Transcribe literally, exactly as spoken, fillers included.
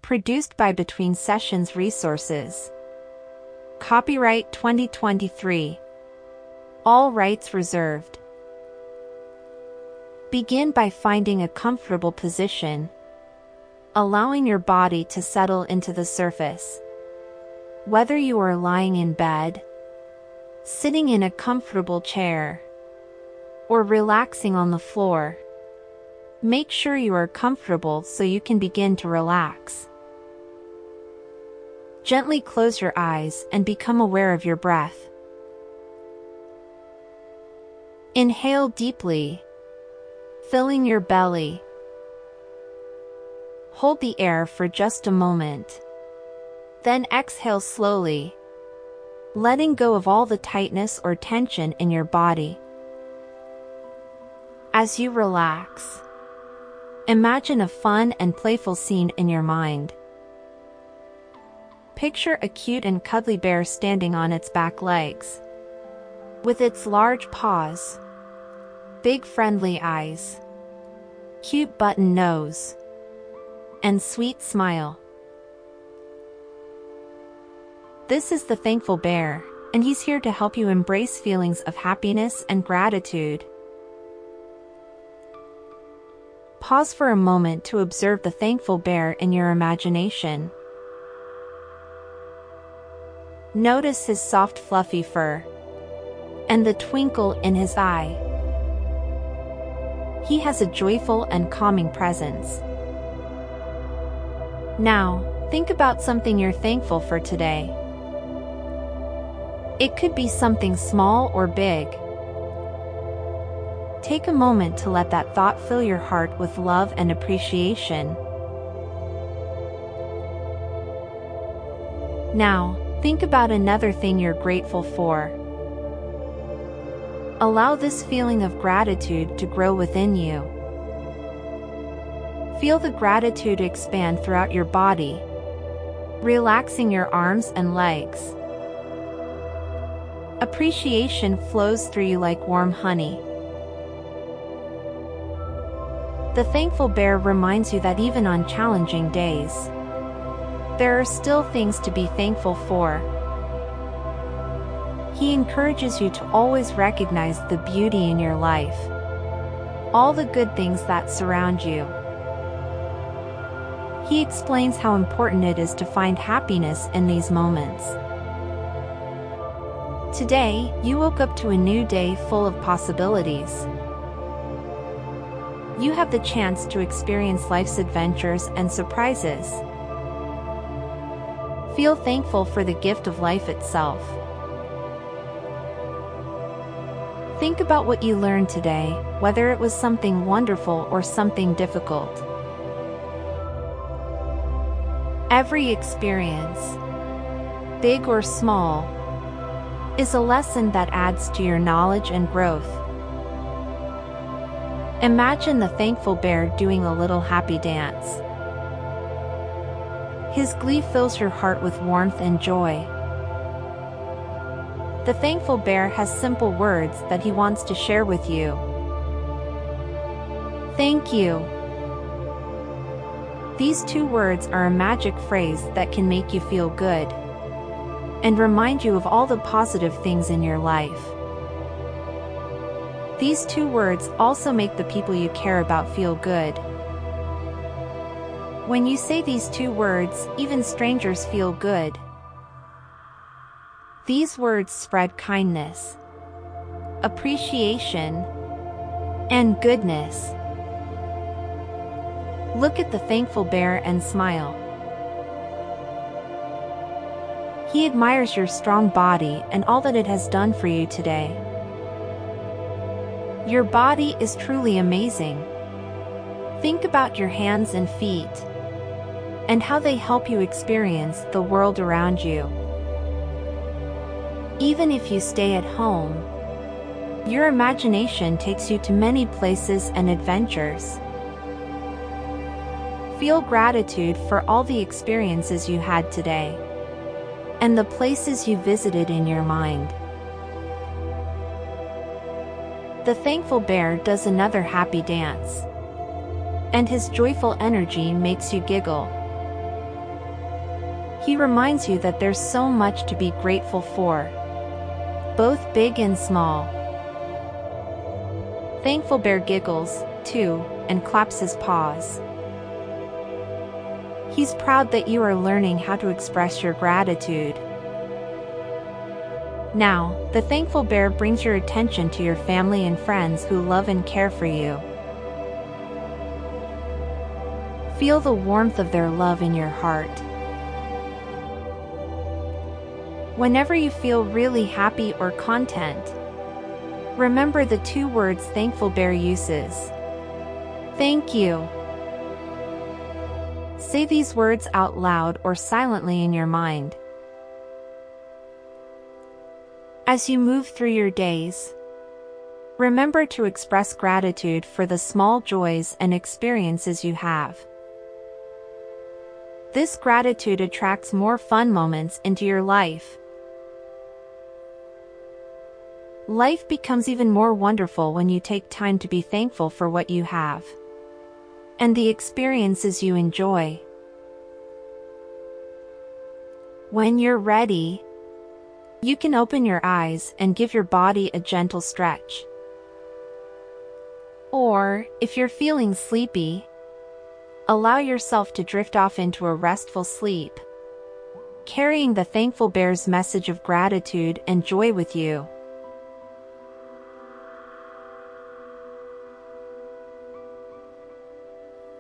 Produced by Between Sessions Resources. Copyright twenty twenty-three. All rights reserved. Begin by finding a comfortable position, allowing your body to settle into the surface. Whether you are lying in bed, sitting in a comfortable chair, or relaxing on the floor, make sure you are comfortable so you can begin to relax. Gently close your eyes and become aware of your breath. Inhale deeply, filling your belly. Hold the air for just a moment. Then exhale slowly, letting go of all the tightness or tension in your body. As you relax, imagine a fun and playful scene in your mind. Picture a cute and cuddly bear standing on its back legs, with its large paws, big friendly eyes, cute button nose, and sweet smile. This is the thankful bear, and he's here to help you embrace feelings of happiness and gratitude. Pause for a moment to observe the thankful bear in your imagination. Notice his soft fluffy fur and the twinkle in his eye. He has a joyful and calming presence. Now, think about something you're thankful for today. It could be something small or big. Take a moment to let that thought fill your heart with love and appreciation. Now, think about another thing you're grateful for. Allow this feeling of gratitude to grow within you. Feel the gratitude expand throughout your body, relaxing your arms and legs. Appreciation flows through you like warm honey. The thankful bear reminds you that even on challenging days, there are still things to be thankful for. He encourages you to always recognize the beauty in your life, all the good things that surround you. He explains how important it is to find happiness in these moments. Today, you woke up to a new day full of possibilities. You have the chance to experience life's adventures and surprises. Feel thankful for the gift of life itself. Think about what you learned today, whether it was something wonderful or something difficult. Every experience, big or small, is a lesson that adds to your knowledge and growth. Imagine the thankful bear doing a little happy dance. His glee fills your heart with warmth and joy. The thankful bear has simple words that he wants to share with you. Thank you. These two words are a magic phrase that can make you feel good and remind you of all the positive things in your life. These two words also make the people you care about feel good. When you say these two words, even strangers feel good. These words spread kindness, appreciation, and goodness. Look at the thankful bear and smile. He admires your strong body and all that it has done for you today. Your body is truly amazing. Think about your hands and feet, and how they help you experience the world around you. Even if you stay at home, your imagination takes you to many places and adventures. Feel gratitude for all the experiences you had today, and the places you visited in your mind. The thankful bear does another happy dance, and his joyful energy makes you giggle. He reminds you that there's so much to be grateful for, both big and small. Thankful Bear giggles, too, and claps his paws. He's proud that you are learning how to express your gratitude. Now, the Thankful Bear brings your attention to your family and friends who love and care for you. Feel the warmth of their love in your heart. Whenever you feel really happy or content, remember the two words Thankful Bear uses. Thank you. Say these words out loud or silently in your mind. As you move through your days, remember to express gratitude for the small joys and experiences you have. This gratitude attracts more fun moments into your life. Life becomes even more wonderful when you take time to be thankful for what you have and the experiences you enjoy. When you're ready, you can open your eyes and give your body a gentle stretch. Or, if you're feeling sleepy, allow yourself to drift off into a restful sleep, carrying the Thankful Bear's message of gratitude and joy with you.